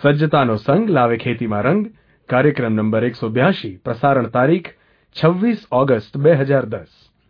સજ્જતાનો સંગ લાવે ખેતીમાં રંગ કાર્યક્રમ નંબર 182 પ્રસારણ તારીખ 26 ઓગસ્ટ 2010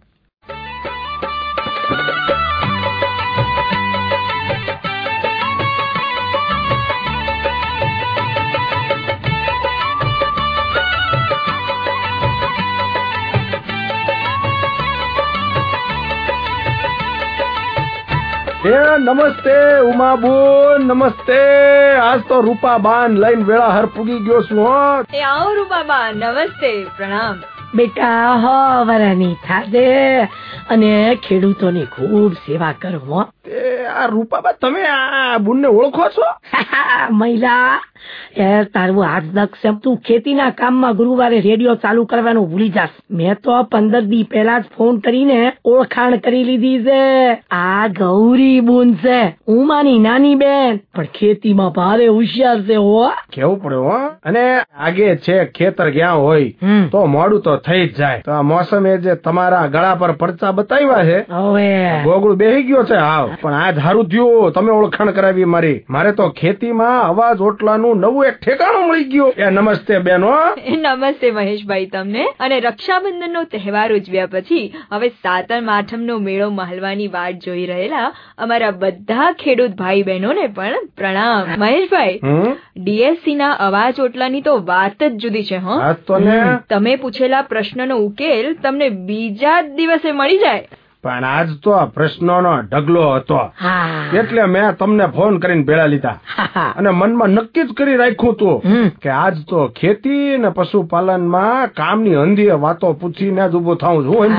નમસ્તે ઉમાબોન, નમસ્તે. આજ તો રૂપાબાન લઈને વેળાહર પૂગી ગયો છું. આવો રૂપાબા, નમસ્તે, પ્રણામ. બેટા હવરાની થાદે અને ખેડૂતોની ખૂબ સેવા કરો. આ રૂપાબા, તમે આ બુનને ઓળખો છો? મહિલા તારું હાથ દક્ષ. તું ખેતીના કામમાં ગુરુવારે રેડિયો ચાલુ કરવાનું ભૂલી જાસ. મેં તો 15 દી પહેલા જ ફોન કરીને ઓળખાણ કરી લીધી છે. આ ગૌરી બુન છે, ઉમાની નાની બેન, પણ ખેતીમાં ભારે હોશિયાર છે. હો કેવું પડે હો. અને આગે છે ખેતર ગયા હોય તો મોડું તો થઈ જ જાય. તો આ મોસમે જે તમારા ગળા પર પડચા બતાવ્યા છે, હવે ગોગળું બેહી ગયો છે. હાવ પણ આ ધારું થયું, તમે ઓળખાણ કરાવી મારી. મારે તો ખેતીમાં અવાજ ઓટલાનું નવું એક ઠેકાણું મળી ગયું. નમસ્તે બેનો. નમસ્તે મહેશભાઈ તમને. અને રક્ષાબંધન નો તહેવાર ઉજવ્યા પછી હવે સાતમ આઠમ નો મેળો મહાલવાની વાટ જોઈ રહેલા અમારા બધા ખેડૂત ભાઈ બહેનોને પણ પ્રણામ. મહેશભાઈ, ડીએસસી ના અવાજ ઓટલાની તો વાત જ જુદી છે. તમે પૂછેલા પ્રશ્નનો ઉકેલ તમને બીજા જ દિવસે મળી જાય. પણ આજ તો પ્રશ્નોનો ઢગલો હતો એટલે મેં તમને ફોન કરીને ભેળા લીધા અને મનમાં નક્કી જ કરી રાખ્યું હતું કે આજ તો ખેતી ને પશુપાલનમાં કામની અંધી વાતો પૂછીને જ ઉભો થાઉં છું.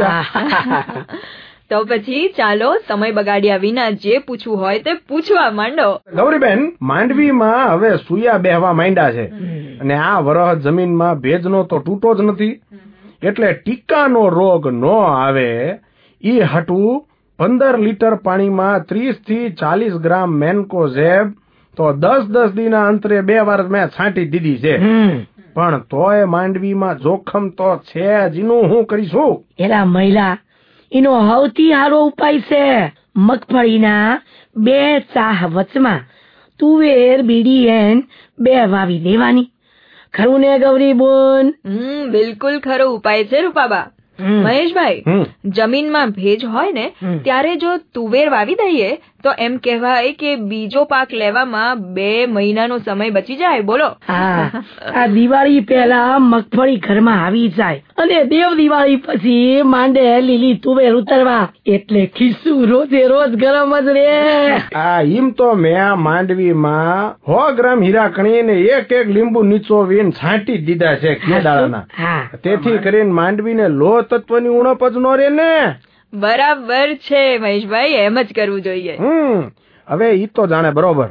તો પછી ચાલો સમય બગાડ્યા વિના જે પૂછવું હોય તે પૂછવા માંડો. ગૌરીબેન, માંડવીમાં હવે સુયા બેહવા માંડ્યા છે અને આ વરહ જમીનમાં ભેજનો તો તૂટો જ નથી, એટલે ટીકાનો રોગ ન આવે ઈ હાટું 15 લીટર પાણીમાં 30 થી 40 ગ્રામ મેન્કોઝેબ તો 10 દીના અંતરે 2 વાર મેં છાંટી દીધી છે. પણ તોય માંડવીમાં જોખમ તો છે જ. એનું હું કરીશું? એલા મહિલા, એનો સૌથી સારો ઉપાય છે મગફળીના 2 ચાહ વચમાં તુવેર બીડીએન 2 વાવી દેવાની. ખરું ને ગૌરી બોન? બિલકુલ ખરો ઉપાય છે રૂપાબા. મહેશભાઈ, જમીનમાં ભેજ હોય ને ત્યારે જો તુવેર વાવી દઈએ તો એમ કહેવાય કે બીજો પાક લેવામાં 2 મહિનાનો સમય બચી જાય. બોલો. આ દિવાળી પહેલા મગફળી ઘરમાં આવી જાય અને દેવ દિવાળી પછી માંડે લીલી તુવેર ઉતરવા, એટલે ખિસ્સું રોજે રોજ ગરમ જ રે. એમ તો મેં માંડવીમાં 100 ગ્રામ હીરાકણી ને એક લીંબુ નીચોવીને છાંટી દીધા છે કેદાળાના. તેથી કરીને માંડવીને લો તત્વની ઉણપ જ નો રે ને. બરાબર છે મહેશભાઈ, એમ જ કરવું જોઈએ. હવે ઈ તો જાણે બરોબર,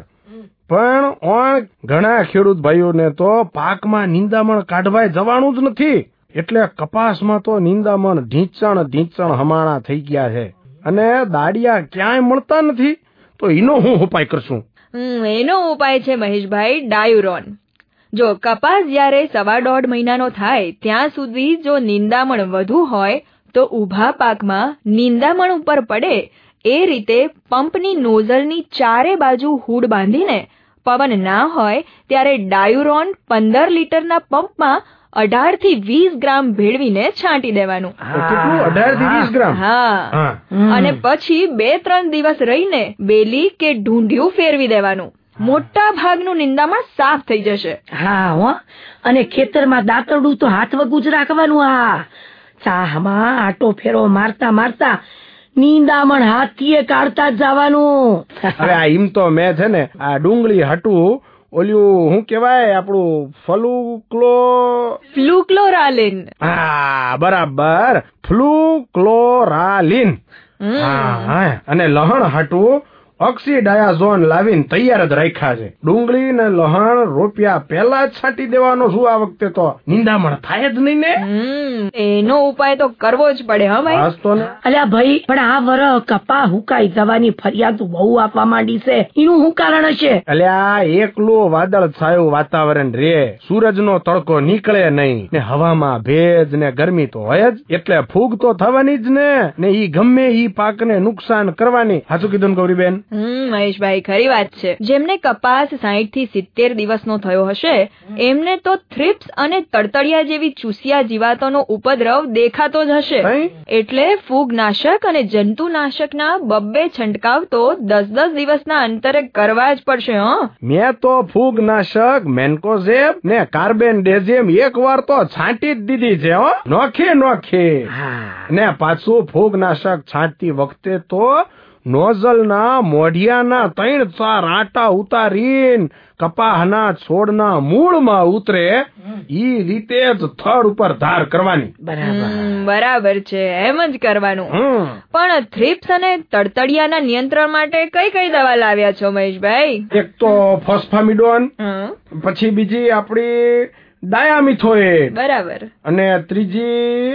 પણ ઘણા ખેડૂત ભાઈઓને તો પાકમાં નિંદામણ કાઢવાય જવાનું જ નથી, એટલે કપાસમાં તો નિંદામણ ઢીંચણ હમાણા થઈ ગયા છે અને દાડિયા ક્યાંય મળતા નથી. તો એનો હું ઉપાય કરશું? એનો ઉપાય છે મહેશભાઈ ડાયુરોન. જો કપાસ જયારે 1.5 મહિનાનો થાય ત્યાં સુધી જો નિંદામણ વધુ હોય તો ઉભા પાકમાં નિંદામણ ઉપર પડે એ રીતે પંપની નોઝલની ચારે બાજુ હૂડ બાંધીને પવન ના હોય ત્યારે ડાયુરોન 15 લીટરના પંપમાં 18 થી 20 ગ્રામ ભેળવીને છાંટી દેવાનું. 18 થી 20 ગ્રામ? હા. અને પછી 2-3 દિવસ રહીને બેલી કે ઢૂંઢિયું ફેરવી દેવાનું. મોટા ભાગનું નિંદામણ સાફ થઈ જશે. હા, અને ખેતરમાં દાંતરડું તો હાથ વગું જ રાખવાનું. ચાહમાં આટો ફેરો મારતા નિંદામણ હાથીએ કાઢતા જ જવાનું. હવે એમ તો મેં છે ને આ ડુંગળી હટું ઓલ્યું શું કેવાય આપણું ફ્લુક્લોરાલિન. બરાબર, ફ્લુક્લોરાલિન. અને લહણ હટું ઓક્સીડાયાઝોન લાવીને તૈયાર જ રાખ્યા છે. ડુંગળી ને લહણ રોપ્યા પહેલા જ છાંટી દેવાનો શું? આ વખતે તો નિંદામણ થાય જ નહીં ને. એનો ઉપાય તો કરવો જ પડે. હા ભાઈ. અલ્યા ભાઈ, પણ આ વરહ કપા હુકાઈ જવાની ફરિયાદ બહુ આપવા માંડી છે. એનું શું કારણ હશે? અલ્યા એકલું વાદળ છાયું વાતાવરણ રે, સૂરજનો તડકો નીકળે નહીં ને હવામાં ભેજ ને ગરમી તો હોય જ, એટલે ફૂગ તો થવાની જ ને ઈ ગમે ઈ પાકને નુકસાન કરવાની. સાચું કીધું ને ગૌરીબેન? મહેશભાઈ ખરી વાત છે. જેમને કપાસ 60 થી 70 દિવસનો થયો હશે એમને તો થ્રિપ્સ અને તડતડિયા જેવી ચૂસિયા જીવાતોનો ઉપદ્રવ દેખાતો જ હશે. એટલે ફૂગનાશક અને જંતુનાશકના 2 છંટકાવ તો 10 દિવસના અંતરે કરવા જ પડશે. મેં તો ફૂગનાશક મેન્કોઝેબ ને કાર્બેન્ડેઝિમ એકવાર તો છાંટી જ દીધી છે. નોખી ને પાછું ફૂગનાશક છાંટતી વખતે તો નોઝલના મોઢિયાના 3-4 આંટા ઉતારીને કપાસના છોડના મૂળમાં ઉતરે ઈ રીતે જ થડ ઉપર ધાર કરવાની. બરાબર છે, એમ જ કરવાનું. પણ થ્રિપ્સ અને તડતડિયાના નિયંત્રણ માટે કઈ કઈ દવા લાવ્યા છો મહેશભાઈ? એક તો ફોસ્ફામિડોન, પછી બીજી આપડી ડાયામિથોએટ, બરાબર, અને ત્રીજી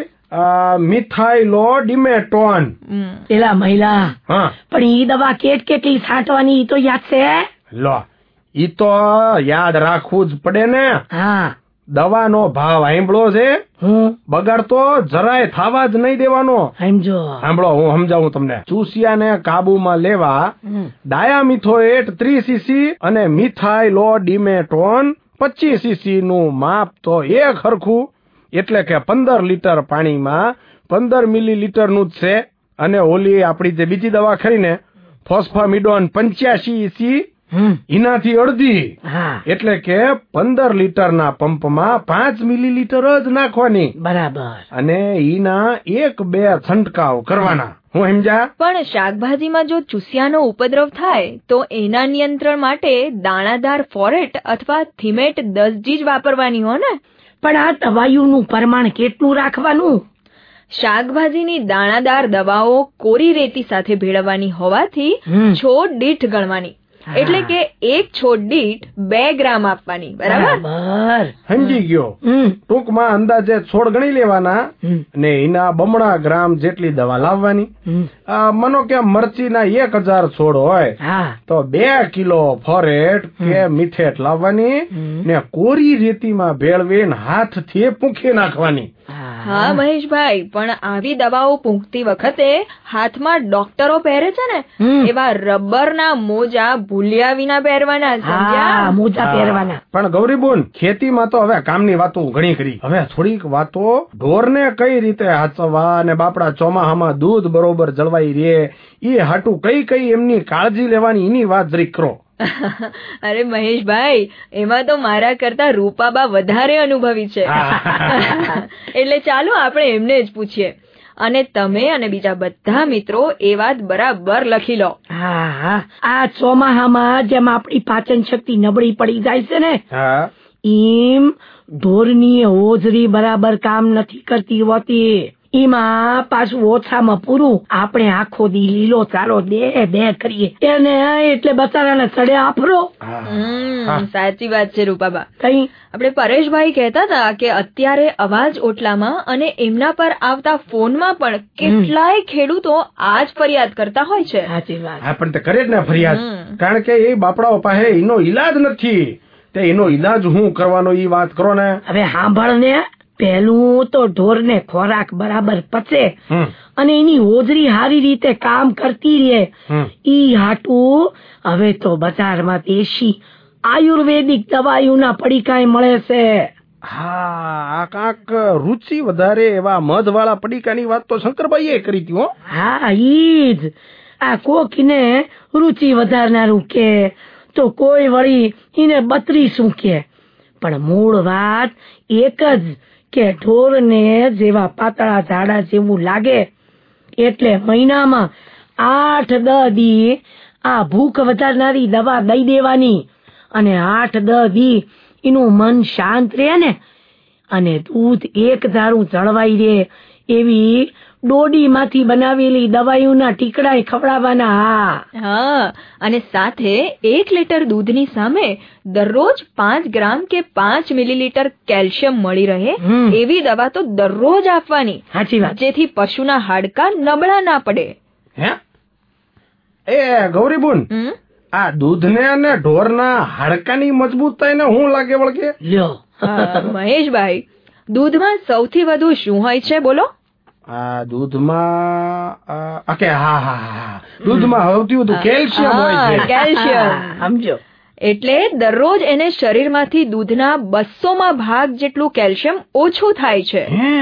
મિથાઇલોડિમેટોન. પેલા મહિલા પણ ઈ દવા કેટલી છાંટવાની તો યાદ છે? લો ઈ તો યાદ રાખવું જ પડે ને. દવાનો ભાવ સાંભળો છે? બગાડ તો જરાય થવા જ નહીં દેવાનો. સાંભળો, હું સમજાવું તમને. ચૂસિયાને કાબુમાં લેવા ડાયામિથોએટ 3 cc અને મિથાઇલોડિમેટોન 25 cc નું માપ તો એક હરખું, એટલે કે 15 લીટર પાણીમાં 15 મિલીલીટર નું જ છે. અને ઓલી આપડી જે બીજી દવા ખરી ને ફોસ્ફામિડોન 85 cc, એનાથી અડધી, એટલે કે 15 લીટરના પંપમાં 5 મિલીલીટર જ નાખવાની. બરાબર. અને ઈના 1-2 છંટકાવ કરવાના. હું સમજ્યા? પણ શાકભાજીમાં જો ચૂસિયાનો ઉપદ્રવ થાય તો એના નિયંત્રણ માટે દાણાદાર ફોરેટ અથવા થિમેટ 10G જ વાપરવાની હો ને? પણ આ દવાઓનું પ્રમાણ કેટલું રાખવાનું? શાકભાજીની દાણાદાર દવાઓ કોરી રેતી સાથે ભેળવવાની હોવાથી છોડ દીઠ ગણવાની. એટલે કે એક છોડ દીઠ 2 ગ્રામ આપવાની. બરાબર, સમજી ગયો. ટૂંકમાં અંદાજે છોડ ગણી લેવાના ને એના બમણા ગ્રામ જેટલી દવા લાવવાની. મનો કે મરચીના 1000 છોડ હોય તો 2 કિલો ફોરેટ કે મિથેટ લાવવાની ને કોરી રેતીમાં ભેળવીને હાથથી પૂંખી નાખવાની. હા મહેશભાઈ, પણ આવી દવાઓ પૂંખતી વખતે હાથમાં ડોક્ટરો પહેરે છે ને એવા રબરના મોજા ભૂલ્યા વિના પહેરવાના. સમજ્યા? મોજા પહેરવાના. પણ ગૌરીબુન, ખેતીમાં તો હવે કામની વાતો ઘણી કરી. હવે થોડીક વાતો ઢોરને કઈ રીતે હાચવવા અને બાપડા ચોમાહામાં દૂધ બરોબર જળવાઈ રહે એ હાટું કઈ એમની કાળજી લેવાની એની વાત જરીક કરો. અરે મહેશભાઈ, એમાં તો મારા કરતા રૂપાબા વધારે અનુભવી છે. એટલે ચાલો આપણે એમને જ પૂછીએ. અને તમે અને બીજા બધા મિત્રો એ વાત બરાબર લખી લો. આ ચોમાહામાં જેમ આપણી પાચન શક્તિ નબળી પડી જાય છે ને, એમ ઢોરની હોજરી બરાબર કામ નથી કરતી હોતી. એમાં પાછું ઓછામાં પૂરું આપણે આખો દી લીલો ચાલો દે કરીએ એને, એટલે બચારાને ચડે આફરો. સાચી વાત છે રૂપાબા. આપણે પરેશભાઈ કહેતા હતા કે અત્યારે અવાજ ઓટલામાં અને એમના પર આવતા ફોનમાં પણ કેટલાય ખેડૂતો આ જ ફરિયાદ કરતા હોય છે. સાચી વાત. પણ તે કરે જ ને ફરિયાદ, કારણ કે એ બાપડાઓ પાસે એનો ઈલાજ નથી. તે એનો ઈલાજ હું કરવાનો ઈ વાત કરો ને. હવે સાંભળ ને, પહેલું તો ઢોરને ખોરાક બરાબર પચે અને એની હોજરી સારી રીતે કામ કરતી રહે ઈ હાટું હવે તો બજારમાં દેશી આયુર્વેદિક દવાઓના પડીકાય મળે છે. હા, કાંક રુચિ વધારે એવા મધ વાળા પડીકાની વાત તો શંકરભાઈએ કરી હતી. હા, ઈ જ. આ કોકને રુચિ વધારનારું કે તો કોઈ વળી એને 32 કે, પણ મૂળ વાત એક જ કે ઢોરને જેવા પાતળા ઝાડા જેવું લાગે એટલે મહિનામાં 8-10 દી આ ભૂખ વધારનારી દવા દઈ દેવાની અને 8-10 દી એનું મન શાંત રહે ને અને દૂધ એક ધારું જળવાઈ રહે એવી ડોડીમાંથી બનાવેલી દવાઈઓના ટીકડા ખવડાવવાના. હા, અને સાથે 1 લીટર દૂધની સામે દરરોજ 5 ગ્રામ કે 5 મિલીલીટર કેલ્શિયમ મળી રહે એવી દવા તો દરરોજ આપવાની. સાચી વાત. જેથી પશુના હાડકા નબળા ના પડે. એ ગૌરીબુન, આ દૂધને અને ઢોરના હાડકાની મજબૂતાઈને હું લાગે વળગે? લ્યો મહેશભાઈ, દૂધમાં સૌથી વધુ શું હોય છે બોલો? આ દૂધમાં હા દૂધમાં સૌથી વધુ કેલ્શિયમ હોય છે. કેલ્શિયમ સમજો. એટલે દરરોજ એને શરીરમાંથી દૂધના 200માં ભાગ જેટલું કેલ્શિયમ ઓછું થાય છે.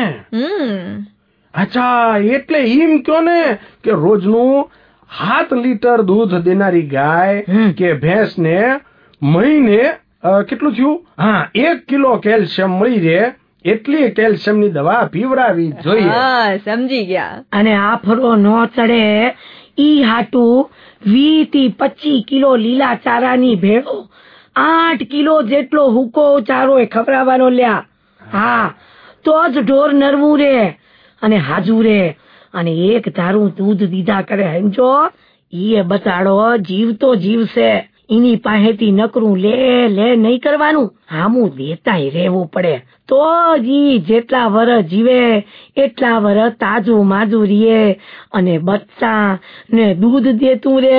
અચ્છા, એટલે એમ કયો ને કે રોજનું 7 લીટર દૂધ દેનારી ગાય કે ભેંસ ને મહિને કેટલું થયું? 1 કિલો કેલ્શિયમ મળી રહે એટલી કેલ્શિયમની દવા પીવડાવી જોઈએ. સમજી ગયા. અને આફરો નો ચડે ઈ હાટું 20 થી 25 કિલો લીલા ચારાની ભેળો 8 કિલો જેટલો હુકો ચારો ખવડાવવાનો લ્યા. હા, તો જ ઢોર નરવું રે અને હાજુ રે અને એક ધારું દૂધ દીધા કરે. સમજો, ઈ બતાડો જીવતો જીવશે. એની પાસેથી નકરું લે નહીં કરવાનું, હામું દેતાય રહેવું પડે. તો જી જેટલા વર્ષ જીવે એટલા વર્ષ તાજું માજુ રીએ અને બચ્ચા ને દૂધ દેતું રે.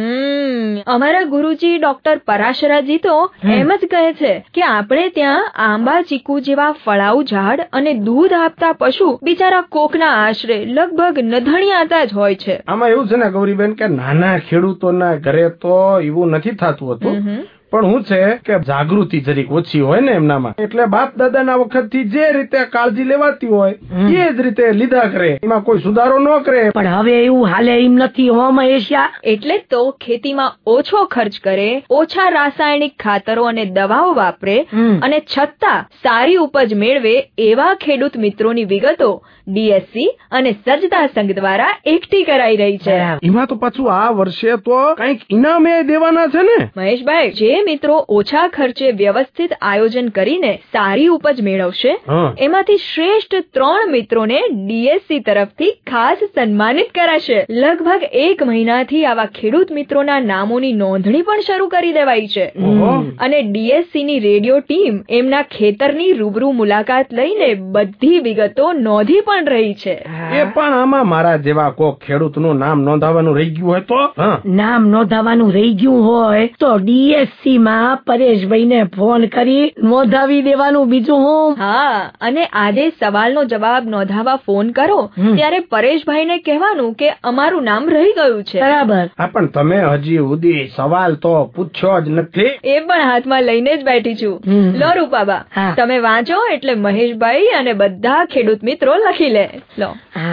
અમારા ગુરુજી ડોક્ટર પરાશરાજી તો એમ જ કહે છે કે આપણે ત્યાં આંબા ચીકુ જેવા ફળાઉ ઝાડ અને દૂધ આપતા પશુ બિચારા કોકના આશરે લગભગ નધણિયાતા જ હોય છે. આમાં એવું છે ને ગૌરીબેન કે નાના ખેડૂતોના ઘરે તો એવું નથી થતું હતું, પણ હું છે કે જાગૃતિ જરીક ઓછી હોય ને એમનામાં, એટલે બાપ દાદાના વખતથી જે રીતે કાળજી લેવાતી હોય એ જ રીતે લીધા કરે, એમાં કોઈ સુધારો ન કરે. પણ હવે એવું હાલે એમ નથી હો મહેશિયા. એટલે તો ખેતીમાં ઓછો ખર્ચ કરે, ઓછા રાસાયણિક ખાતરો અને દવાઓ વાપરે અને છતાં સારી ઉપજ મેળવે એવા ખેડૂત મિત્રોની વિગતો DSC અને સજ્જતા સંઘ દ્વારા એકઠી કરાઈ રહી છે. એમાં તો પાછું આ વર્ષે તો કઈક ઇનામે દેવાના છે ને મહેશભાઈ. જે મિત્રો ઓછા ખર્ચે વ્યવસ્થિત આયોજન કરીને સારી ઉપજ મેળવશે એમાંથી શ્રેષ્ઠ 3 મિત્રોને DSC તરફથી ખાસ સન્માનિત કરાશે. લગભગ 1 મહિનાથી આવા ખેડૂત મિત્રોના નામોની નોંધણી પણ શરૂ કરી દેવાઈ છે અને DSC ની રેડિયો ટીમ એમના ખેતરની રૂબરૂ મુલાકાત લઈને બધી વિગતો નોંધી પણ રહી છે. એ પણ આમાં મારા જેવા કોક ખેડૂતનું નામ નોંધાવાનું રહી ગયું હોય તો નામ નોંધાવાનું રહી ગયું હોય તો DSC માં પરેશભાઈ ને ફોન કરી નોંધાવી દેવાનું. બીજું હું. હા, અને આજે સવાલનો જવાબ નોંધાવા ફોન કરો ત્યારે પરેશભાઈ ને કહેવાનું કે અમારું નામ રહી ગયું છે. બરાબર. પણ તમે હજી સુધી સવાલ તો પૂછ્યો જ નથી. એ પણ હાથમાં લઈને જ બેઠી છું. લો રૂપાબા, તમે વાંચો એટલે મહેશભાઈ અને બધા ખેડૂત મિત્રો લખી લે. લો.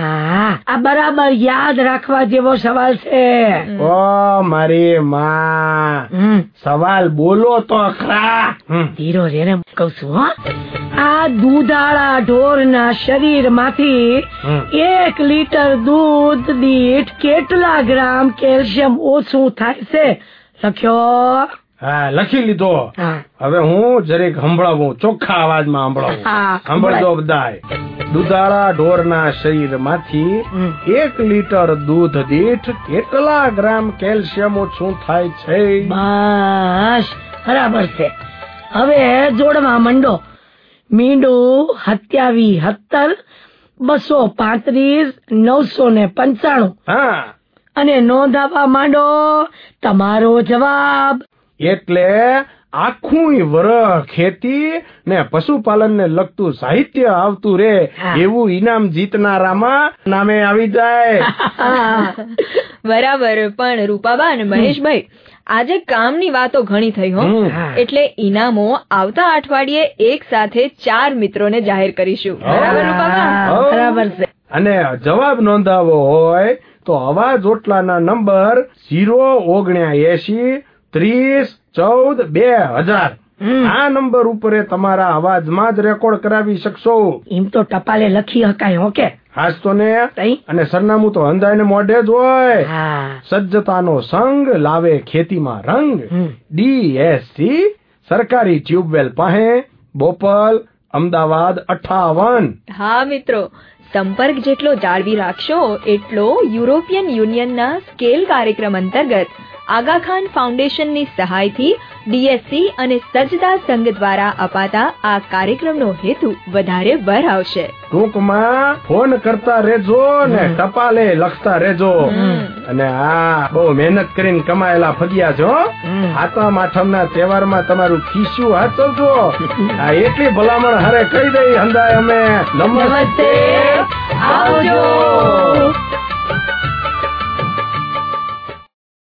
આ બરાબર યાદ રાખવા જેવો સવાલ છે. ઓ મારી માં, સવાલ બોલો તો ખરા. ધીરો રેને કઉ છું. આ દૂધાળા ઢોરના શરીર માંથી 1 લીટર દૂધ દીઠ કેટલા ગ્રામ કેલ્શિયમ ઓછું થાય છે? લખ્યો? હા, લખી લીધો. હવે હું જરીક સંભળાવું, ચોખ્ખા અવાજમાં સંભળાવું. સંભળજો બધાય. દૂધાળા ઢોરના શરીર માંથી 1 લીટર દૂધ દીઠ કેટલા ગ્રામ કેલ્શિયમ ઓછું થાય છે? બસ બરાબર છે. હવે જોડવા મંડો. મીંડું 27 235 995 અને નોંધાવા માંડો તમારો જવાબ. એટલે આખું વરસ ખેતી ને પશુપાલન ને લગતું સાહિત્ય આવતું રે એવું ઇનામ જીતનારામાં નામે આવી જાય. બરાબર. પણ રૂપાબા અને મહેશભાઈ, આજે કામની વાતો ઘણી થઈ હો, એટલે ઇનામો આવતા અઠવાડિયે એક સાથે 4 મિત્રોને જાહેર કરીશું. બરાબર રૂપાબા? બરાબર છે. અને જવાબ નોંધાવો હોય તો અવાજ ઓટલાના નંબર 079 30 14 2000 આ નંબર ઉપર તમારા અવાજમાં જ રેકોર્ડ કરાવી શકશો. એમ તો ટપાલે લખી શકાય હો કે? હાસ તો ને. અને સરનામું તો અંધાઈને મોઢે જ હોય. સજ્જતાનો સંગ લાવે ખેતીમાં રંગ. DSC સરકારી ટ્યુબવેલ પાસે, બોપલ, અમદાવાદ 58. હા મિત્રો, સંપર્ક જેટલો જાળવી રાખશો એટલો યુરોપિયન યુનિયનના સ્કેલ કાર્યક્રમ અંતર્ગત આગા ખાન ફાઉન્ડેશનની સહાયથી DSC અને સજદા સંઘ દ્વારા અપાતા આ કાર્યક્રમનો હેતુ વધારે બર આવશે. ટૂંકમાં ફોન કરતા રહેજો ને ટપાલે લખતા રહેજો. અને આ બહુ મહેનત કરીને કમાયેલા ફગિયા છો. સાતમ આઠમના તહેવારમાં તમારું ખીસ્યું હાચવજો. આ એટલી ભલામણ હારે કહી દઈ હંદાય અમે નમસ્તે, આવજો.